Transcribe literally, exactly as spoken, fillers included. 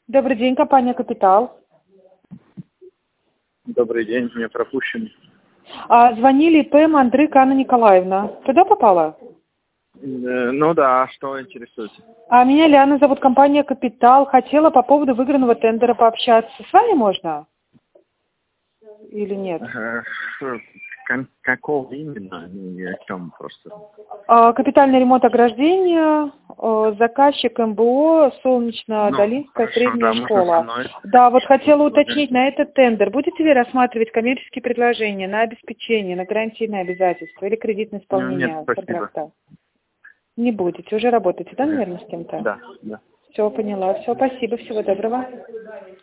Добрый день, компания «Капитал». Добрый день, меня пропущен. А, звонили ПМ Андрей Анна Николаевна. Туда попала? Э, ну да, что интересует? А меня Лиана зовут, компания «Капитал». Хотела по поводу выигранного тендера пообщаться. С вами можно? Или нет? Э, ш- кон- какого именно? И о чем просто? А, капитальный ремонт ограждения, а, заказчик МБО, Солнечно-Долинская Ну, хорошо, средняя да, можно со школа. мной. Да, вот хотела Ладно. уточнить на этот тендер. Будете ли рассматривать коммерческие предложения на обеспечение, на гарантийные обязательства или кредитное Ну, нет, исполнение спасибо. контракта? Не будете. Уже работаете, да, Э, наверное, с кем-то? Да, да. Все, поняла. Все, спасибо. Всего доброго.